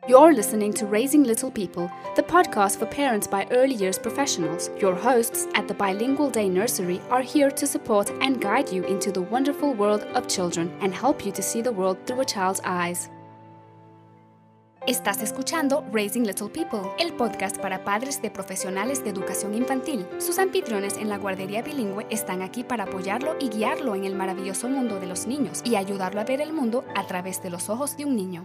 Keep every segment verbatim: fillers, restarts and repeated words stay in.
You're listening to Raising Little People, the podcast for parents by early years professionals. Your hosts at the Bilingual Day Nursery are here to support and guide you into the wonderful world of children and help you to see the world through a child's eyes. Estás escuchando Raising Little People, el podcast para padres de profesionales de educación infantil. Sus anfitriones en la guardería bilingüe están aquí para apoyarlo y guiarlo en el maravilloso mundo de los niños y ayudarlo a ver el mundo a través de los ojos de un niño.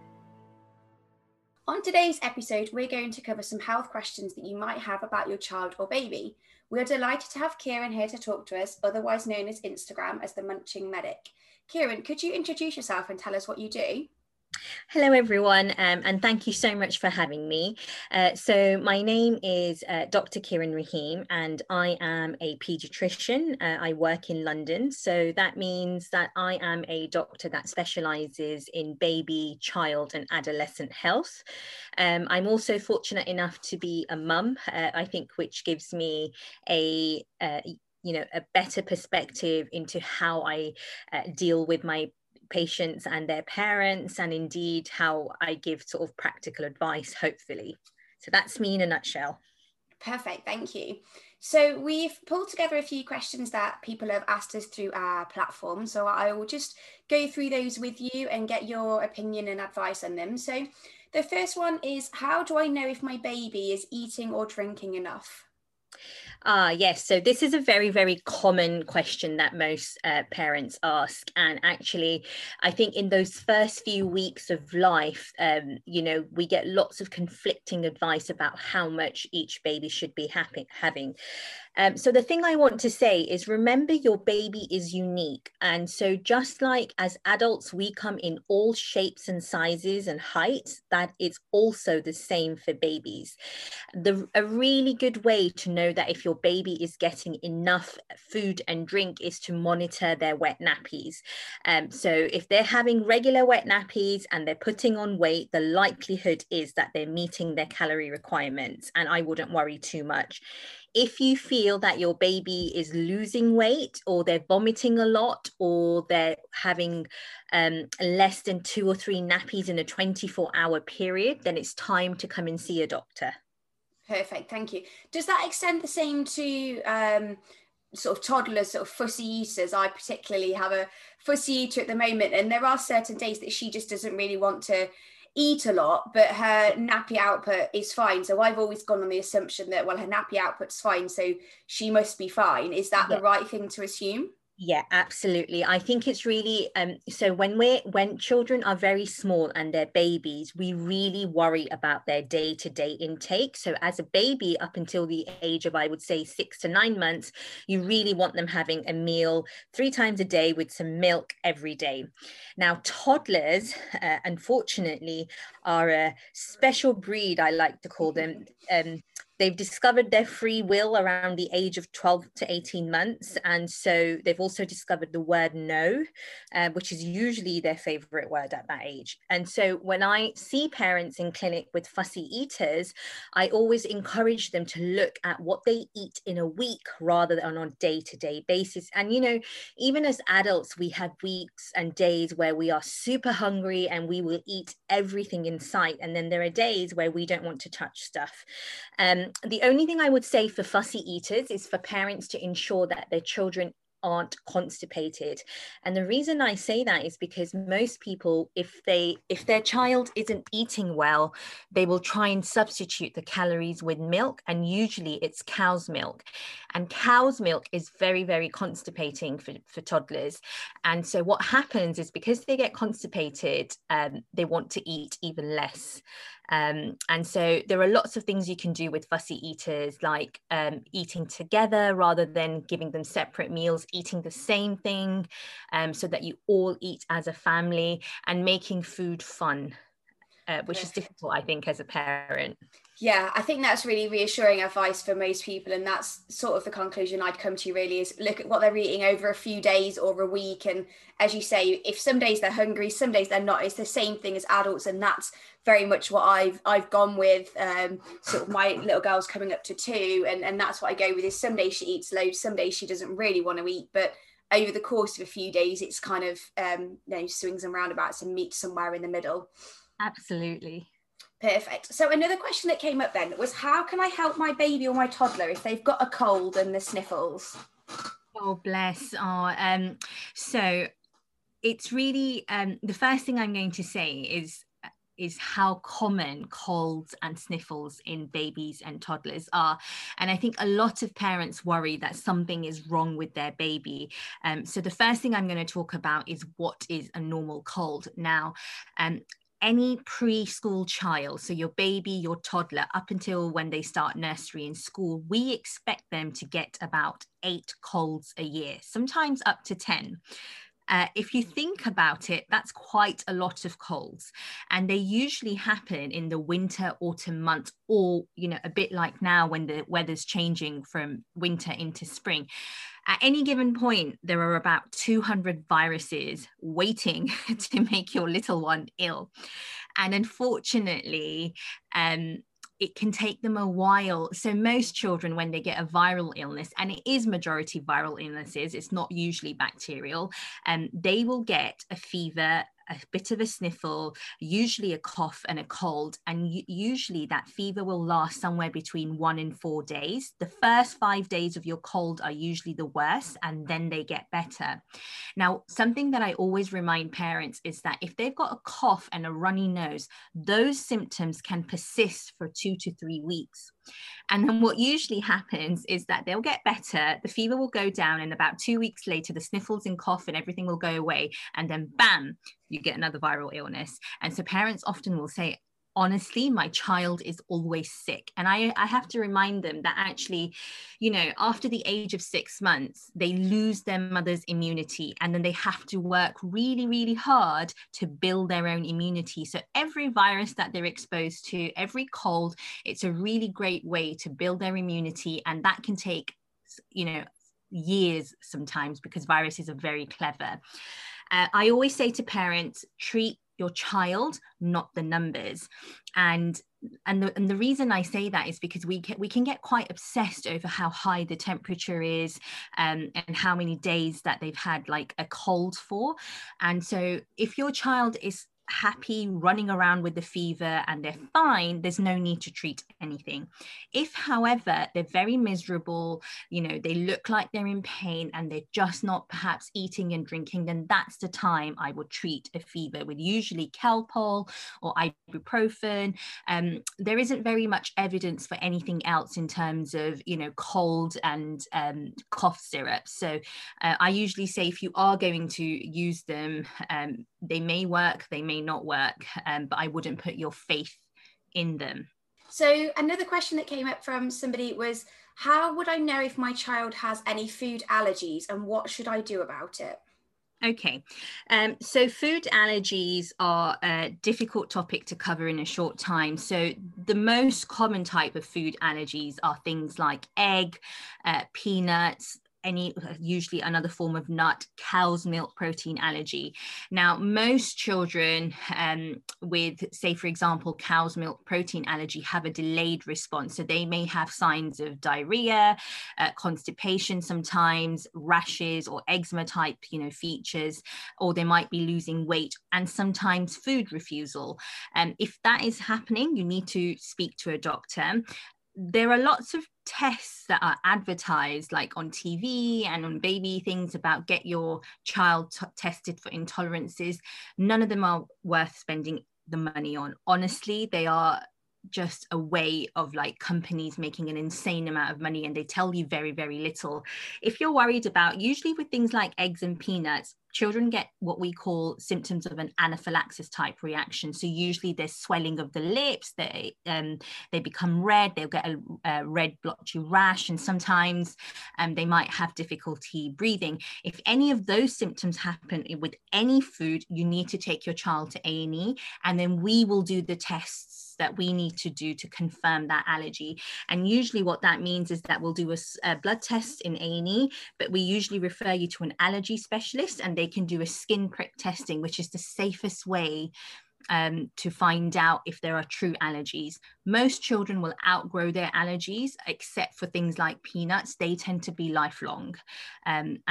On today's episode, we're going to cover some health questions that you might have about your child or baby. We're delighted to have Kieran here to talk to us, otherwise known as Instagram as the Munching Medic. Kieran, could you introduce yourself and tell us what you do? Hello everyone, um, and thank you so much for having me. Uh, so my name is uh, Doctor Kieran Rahim, and I am a paediatrician. Uh, I work in London, so that means that I am a doctor that specialises in baby, child and adolescent health. Um, I'm also fortunate enough to be a mum, uh, I think, which gives me a uh, you know, a better perspective into how I uh, deal with my patients and their parents, and indeed how I give sort of practical advice, hopefully. So that's me in a nutshell. Perfect, thank you. So we've pulled together a few questions that people have asked us through our platform. So I will just go through those with you and get your opinion and advice on them. So the first one is, how do I know if my baby is eating or drinking enough? Ah, yes. So this is a very, very common question that most uh, parents ask. And actually, I think in those first few weeks of life, um, you know, we get lots of conflicting advice about how much each baby should be happy, having. Um, so the thing I want to say is, remember, your baby is unique. And so just like as adults, we come in all shapes and sizes and heights, that is also the same for babies. The, a really good way to know that if your baby is getting enough food and drink is to monitor their wet nappies. Um, so if they're having regular wet nappies and they're putting on weight, the likelihood is that they're meeting their calorie requirements, and I wouldn't worry too much. If you feel that your baby is losing weight, or they're vomiting a lot, or they're having um, less than two or three nappies in a twenty-four hour period, then it's time to come and see a doctor. Perfect, thank you. Does that extend the same to um, sort of toddlers, sort of fussy eaters? I particularly have a fussy eater at the moment, and there are certain days that she just doesn't really want to eat a lot, but her nappy output is fine. So I've always gone on the assumption that, well, her nappy output's fine, so she must be fine. Is that yeah. the right thing to assume? Yeah, absolutely. I think it's really, um, so when we're, when children are very small and they're babies, we really worry about their day-to-day intake. So as a baby, up until the age of, I would say, six to nine months, you really want them having a meal three times a day with some milk every day. Now, toddlers, uh, unfortunately, are a special breed, I like to call them. Um, They've discovered their free will around the age of twelve to eighteen months. And so they've also discovered the word no, uh, which is usually their favorite word at that age. And so when I see parents in clinic with fussy eaters, I always encourage them to look at what they eat in a week rather than on a day-to-day basis. And, you know, even as adults, we have weeks and days where we are super hungry and we will eat everything in sight. And then there are days where we don't want to touch stuff. Um, The only thing I would say for fussy eaters is for parents to ensure that their children aren't constipated. And the reason I say that is because most people, if they if their child isn't eating well, they will try and substitute the calories with milk, and usually it's cow's milk. And cow's milk is very, very constipating for, for toddlers. And so what happens is, because they get constipated, um, they want to eat even less. Um, and so there are lots of things you can do with fussy eaters, like um, eating together rather than giving them separate meals, eating the same thing, um, so that you all eat as a family, and making food fun, uh, which Perfect. Is difficult, I think, as a parent. Yeah, I think that's really reassuring advice for most people. And that's sort of the conclusion I'd come to, really, is look at what they're eating over a few days or a week. And as you say, if some days they're hungry, some days they're not, it's the same thing as adults. And that's very much what I've I've gone with. Um, sort of my little girl's coming up to two, and, and that's what I go with, is some days she eats loads, some days she doesn't really want to eat. But over the course of a few days, it's kind of, um, you know, swings and roundabouts and meets somewhere in the middle. Absolutely. Perfect. So another question that came up then was, how can I help my baby or my toddler if they've got a cold and the sniffles? Oh, bless. Oh, um, so it's really, um, the first thing I'm going to say is is how common colds and sniffles in babies and toddlers are. And I think a lot of parents worry that something is wrong with their baby. Um, so the first thing I'm going to talk about is what is a normal cold. Now, um, any preschool child, so your baby, your toddler, up until when they start nursery and school, we expect them to get about eight colds a year, sometimes up to ten. Uh, if you think about it, that's quite a lot of colds, and they usually happen in the winter, autumn months, or, you know, a bit like now when the weather's changing from winter into spring. At any given point, there are about two hundred viruses waiting to make your little one ill. And unfortunately, um, it can take them a while. So most children, when they get a viral illness, and it is majority viral illnesses, it's not usually bacterial, um, they will get a fever, a bit of a sniffle, usually a cough and a cold. And usually that fever will last somewhere between one and four days. The first five days of your cold are usually the worst, and then they get better. Now, something that I always remind parents is that if they've got a cough and a runny nose, those symptoms can persist for two to three weeks. And then what usually happens is that they'll get better, the fever will go down, and about two weeks later, the sniffles and cough and everything will go away. And then bam, you get another viral illness. And so parents often will say, honestly, my child is always sick. And I, I have to remind them that actually, you know, after the age of six months, they lose their mother's immunity, and then they have to work really, really hard to build their own immunity. So every virus that they're exposed to, every cold, it's a really great way to build their immunity. And that can take, you know, years sometimes, because viruses are very clever. Uh, I always say to parents, treat your child, not the numbers. And and the, and the reason I say that is because we can, we can get quite obsessed over how high the temperature is, um, and how many days that they've had like a cold for. And so if your child is happy running around with the fever and they're fine, there's no need to treat anything. If, however, they're very miserable, you know, they look like they're in pain and they're just not perhaps eating and drinking, then that's the time I would treat a fever with usually Calpol or ibuprofen. Um, there isn't very much evidence for anything else in terms of, you know, cold and um, cough syrup. So uh, I usually say if you are going to use them, um, they may work, they may not work, um, but I wouldn't put your faith in them. So another question that came up from somebody was, how would I know if my child has any food allergies, and what should I do about it? Okay, um, so food allergies are a difficult topic to cover in a short time. So the most common type of food allergies are things like egg, uh, peanuts, any usually another form of nut, cow's milk protein allergy. Now, most children um, with, say, for example, cow's milk protein allergy have a delayed response. So they may have signs of diarrhea, uh, constipation sometimes, rashes or eczema type, you know, features, or they might be losing weight and sometimes food refusal. And um, if that is happening, you need to speak to a doctor. There are lots of tests that are advertised, like on T V and on baby things, about get your child t- tested for intolerances. None of them are worth spending the money on. Honestly, they are just a way of like companies making an insane amount of money, and they tell you very, very little. If you're worried about, usually with things like eggs and peanuts, children get what we call symptoms of an anaphylaxis type reaction. So usually there's swelling of the lips, they um, they become red, they'll get a, a red blotchy rash, and sometimes um, they might have difficulty breathing. If any of those symptoms happen with any food, you need to take your child to A and E, and then we will do the tests that we need to do to confirm that allergy. And usually what that means is that we'll do a, a blood test in A and E, but we usually refer you to an allergy specialist, and they can do a skin prick testing, which is the safest way um, to find out if there are true allergies. Most children will outgrow their allergies, except for things like peanuts. They tend to be lifelong. Um, and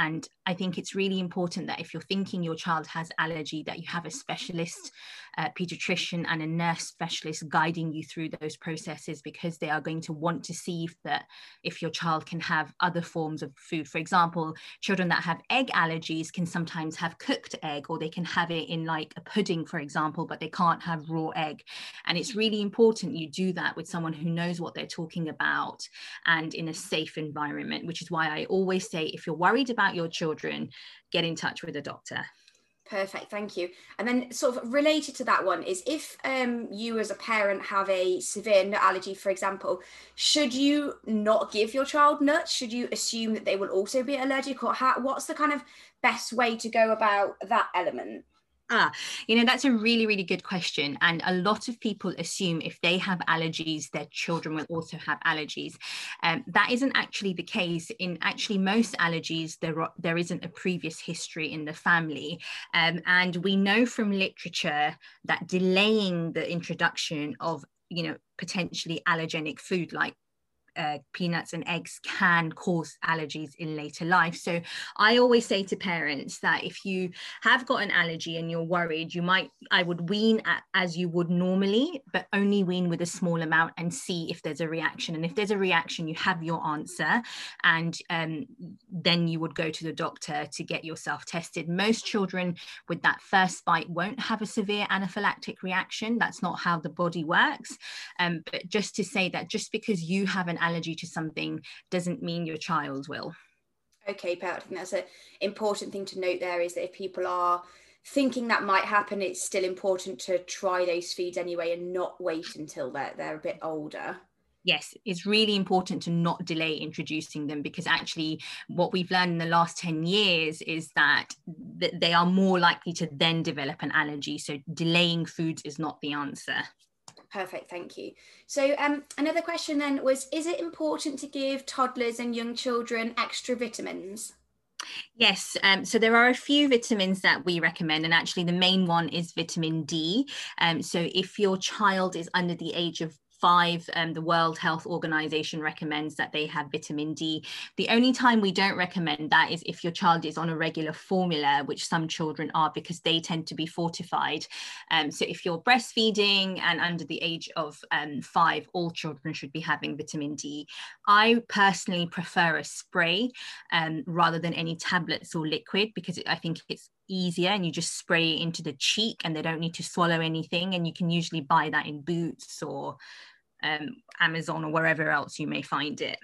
I think it's really important that if you're thinking your child has allergy, that you have a specialist uh, pediatrician and a nurse specialist guiding you through those processes, because they are going to want to see if that if your child can have other forms of food. For example, children that have egg allergies can sometimes have cooked egg, or they can have it in like a pudding, for example, but they can't have raw egg. And it's really important you do that with someone who knows what they're talking about and in a safe environment, which is why I always say, if you're worried about your children, get in touch with a doctor. Perfect, thank you. And then sort of related to that one is, if um, you as a parent have a severe nut allergy, for example, should you not give your child nuts? Should you assume that they will also be allergic, or how, what's the kind of best way to go about that element? Ah, you know, that's a really, really good question. And a lot of people assume if they have allergies, their children will also have allergies. Um, that isn't actually the case. In actually most allergies, there, are, there isn't a previous history in the family. Um, and we know from literature that delaying the introduction of, you know, potentially allergenic food like Uh, peanuts and eggs can cause allergies in later life. So I always say to parents that if you have got an allergy and you're worried, you might, I would wean at, as you would normally, but only wean with a small amount and see if there's a reaction. And if there's a reaction, you have your answer, and um, then you would go to the doctor to get yourself tested. Most children with that first bite won't have a severe anaphylactic reaction. That's not how the body works. Um, but just to say that just because you have an allergy to something doesn't mean your child will. Okay, Pat, I think that's an important thing to note there, is that if people are thinking that might happen, it's still important to try those foods anyway and not wait until they're, they're a bit older. Yes, it's really important to not delay introducing them, because actually what we've learned in the last ten years is that th- they are more likely to then develop an allergy. So delaying foods is not the answer. Perfect, thank you. So um, another question then was, is it important to give toddlers and young children extra vitamins? Yes, um, so there are a few vitamins that we recommend, and actually the main one is vitamin D. Um, so if your child is under the age of five, um, the World Health Organization recommends that they have vitamin D. The only time we don't recommend that is if your child is on a regular formula, which some children are, because they tend to be fortified. Um, so if you're breastfeeding and under the age of um, five, all children should be having vitamin D. I personally prefer a spray um, rather than any tablets or liquid, because I think it's easier, and you just spray it into the cheek and they don't need to swallow anything, and you can usually buy that in Boots or um, Amazon or wherever else you may find it.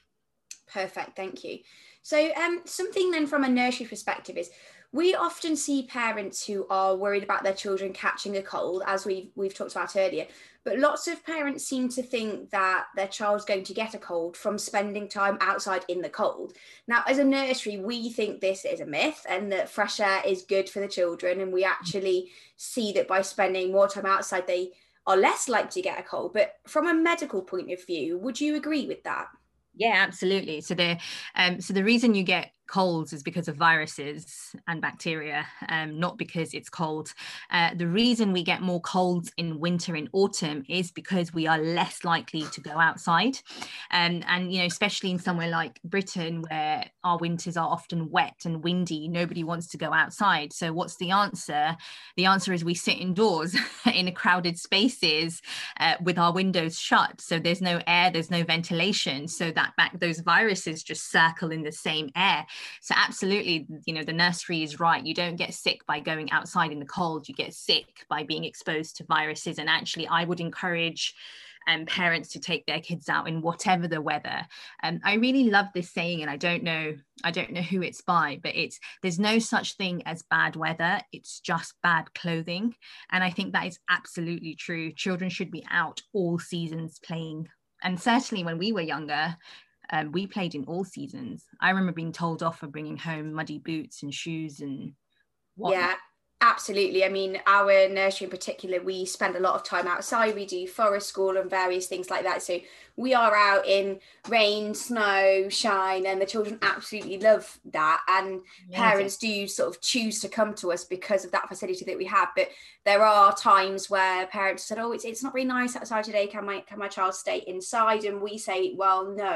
Perfect, thank you. So um, something then from a nursery perspective is, we often see parents who are worried about their children catching a cold, as we've, we've talked about earlier, but lots of parents seem to think that their child's going to get a cold from spending time outside in the cold. Now, as a nursery, we think this is a myth and that fresh air is good for the children, and we actually see that by spending more time outside, they are less likely to get a cold. But from a medical point of view, would you agree with that? Yeah, absolutely. So the um, so the reason you get colds is because of viruses and bacteria, um, not because it's cold. Uh, the reason we get more colds in winter and autumn is because we are less likely to go outside. Um, and, you know, especially in somewhere like Britain, where our winters are often wet and windy, nobody wants to go outside. So what's the answer? The answer is we sit indoors in crowded spaces uh, with our windows shut. So there's no air, there's no ventilation. So that back, those viruses just circle in the same air. So absolutely, you know, the nursery is right. You don't get sick by going outside in the cold. You get sick by being exposed to viruses. And actually, I would encourage um, parents to take their kids out in whatever the weather. And um, I really love this saying, and I don't know, I don't know who it's by, but it's, there's no such thing as bad weather. It's just bad clothing. And I think that is absolutely true. Children should be out all seasons playing. And certainly when we were younger, Um, we played in all seasons. I remember being told off for bringing home muddy boots and shoes and whatnot. Yeah, absolutely. I mean, our nursery in particular, we spend a lot of time outside. We do forest school and various things like that. So we are out in rain, snow, shine, and the children absolutely love that. And yeah, parents do sort of choose to come to us because of that facility that we have. But there are times where parents said, oh, it's it's not really nice outside today. Can my can my child stay inside? And we say, well, no,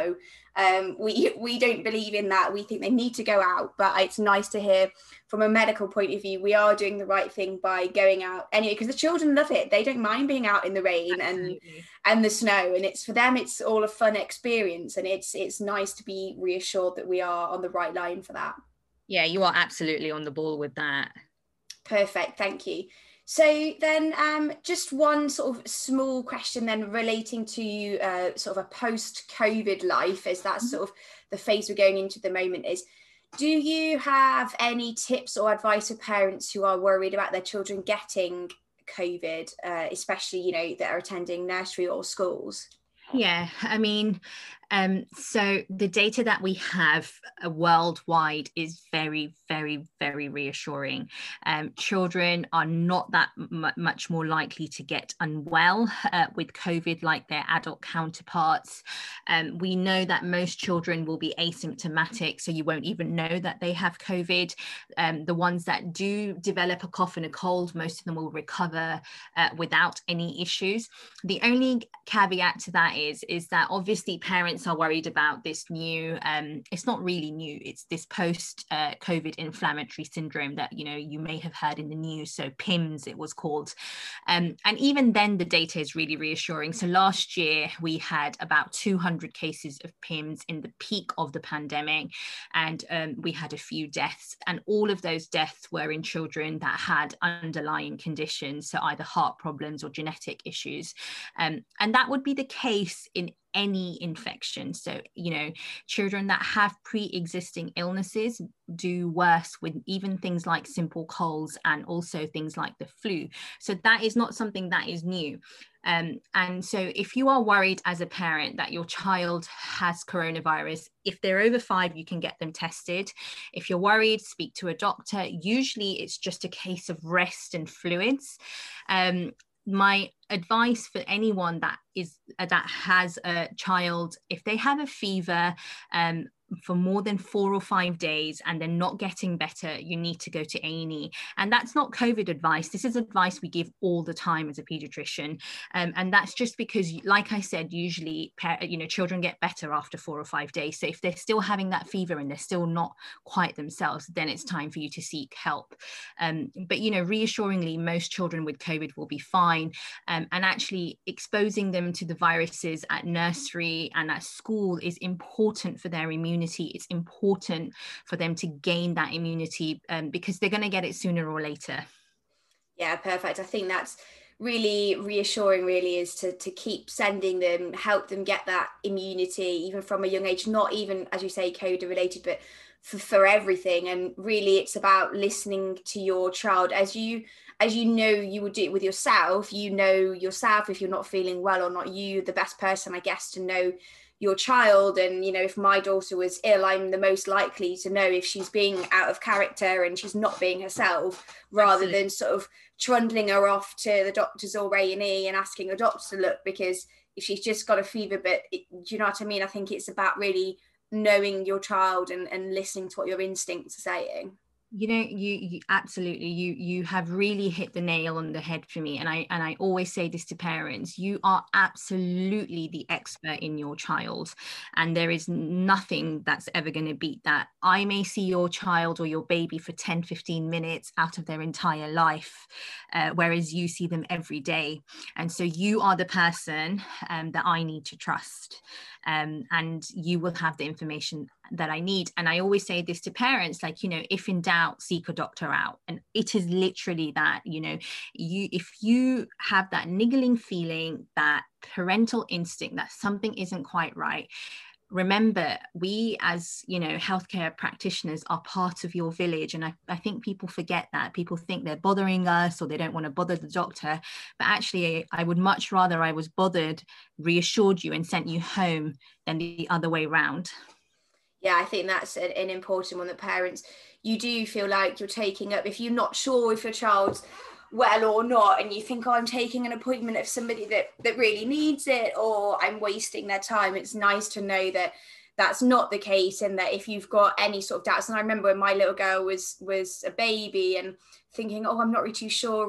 Um, we we don't believe in that. We think they need to go out, but it's nice to hear from a medical point of view we are doing the right thing by going out anyway, because the children love it. They don't mind being out in the rain Absolutely. and and the snow, and it's for them it's all a fun experience, and it's it's nice to be reassured that we are on the right line for that. Yeah, you are absolutely on the ball with that. Perfect, thank you. So then um, just one sort of small question then relating to uh, sort of a post-COVID life, as that's mm-hmm. sort of the phase we're going into at the moment, is do you have any tips or advice for parents who are worried about their children getting COVID, uh, especially, you know, that are attending nursery or schools? Yeah, I mean, um, so the data that we have uh, worldwide is very, very, very reassuring. Um, children are not that m- much more likely to get unwell uh, with COVID like their adult counterparts. Um, we know that most children will be asymptomatic, so you won't even know that they have COVID. Um, the ones that do develop a cough and a cold, most of them will recover uh, without any issues. The only caveat to that is, is that obviously parents are worried about this new, um, it's not really new, it's this post uh, COVID inflammatory syndrome that, you know, you may have heard in the news. So P I M S, it was called. Um, and even then the data is really reassuring. So last year we had about two hundred cases of P I M S in the peak of the pandemic, and um, we had a few deaths, and all of those deaths were in children that had underlying conditions, so either heart problems or genetic issues. Um, and that would be the case in any infection. So, you know, children that have pre-existing illnesses do worse with even things like simple colds and also things like the flu. So that is not something that is new. Um, and so if you are worried as a parent that your child has coronavirus, if they're over five, you can get them tested. If you're worried, speak to a doctor. Usually it's just a case of rest and fluids. Um, my advice for anyone that is uh, that has a child, if they have a fever um, for more than four or five days and they're not getting better, you need to go to A and E. And that's not COVID advice. This is advice we give all the time as a pediatrician. Um, and that's just because, like I said, usually, you know, children get better after four or five days. So if they're still having that fever and they're still not quite themselves, then it's time for you to seek help. Um, but, you know, reassuringly, most children with COVID will be fine. Um, and actually exposing them to the viruses at nursery and at school is important for their immunity. It's important for them to gain that immunity um, because they're going to get it sooner or later. Yeah, perfect. I think that's really reassuring, really, is to, to keep sending them, help them get that immunity, even from a young age, not even, as you say, COVID related, but for, for everything. And really, it's about listening to your child as you as you know you would do it with yourself. You know yourself if you're not feeling well or not. You, the best person, I guess, to know your child. And, you know, if my daughter was ill, I'm the most likely to know if she's being out of character and she's not being herself, rather Absolutely. Than sort of trundling her off to the doctors or A and E and asking a doctor to look, because if she's just got a fever, but it, do you know what I mean? I think it's about really knowing your child and, and listening to what your instincts are saying. You know, you, you absolutely, you you have really hit the nail on the head for me. And I and I always say this to parents, you are absolutely the expert in your child. And there is nothing that's ever going to beat that. I may see your child or your baby for ten, fifteen minutes out of their entire life, uh, whereas you see them every day. And so you are the person um, that I need to trust. Um, and you will have the information that I need. And I always say this to parents, like, you know, if in doubt, seek a doctor out. And it is literally that, you know, you if you have that niggling feeling, that parental instinct that something isn't quite right, remember, we as, you know, healthcare practitioners are part of your village. And I, I think people forget that. People think they're bothering us or they don't want to bother the doctor. But actually, I would much rather I was bothered, reassured you and sent you home than the other way around. Yeah, I think that's an, an important one, that parents, you do feel like you're taking up, if you're not sure if your child's well or not, and you think, oh, I'm taking an appointment of somebody that, that really needs it, or I'm wasting their time. It's nice to know that that's not the case, and that if you've got any sort of doubts, and I remember when my little girl was was a baby and thinking, oh, I'm not really too sure, and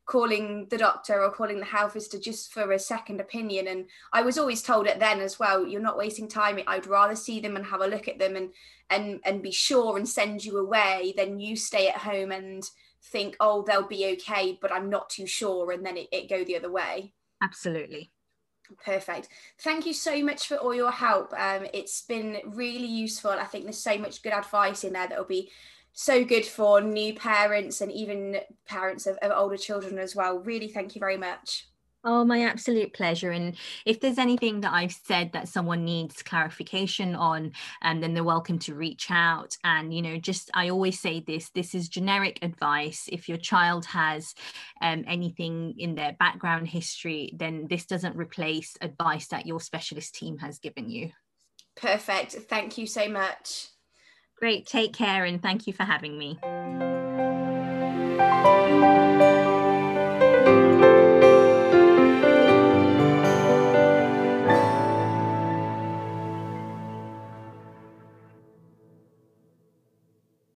calling the doctor or calling the health visitor just for a second opinion. And I was always told it then as well, you're not wasting time. I'd rather see them and have a look at them and and and be sure and send you away than you stay at home and think, oh, they'll be okay, but I'm not too sure, and then it, it go the other way. Absolutely. Perfect. Thank you so much for all your help. Um, it's been really useful. I think there's so much good advice in there that will be so good for new parents and even parents of, of older children as well. Really, thank you very much. Oh, my absolute pleasure. And if there's anything that I've said that someone needs clarification on, um, then they're welcome to reach out. And, you know, just, I always say this, this is generic advice. If your child has um, anything in their background history, then this doesn't replace advice that your specialist team has given you. Perfect. Thank you so much. Great. Take care. And thank you for having me.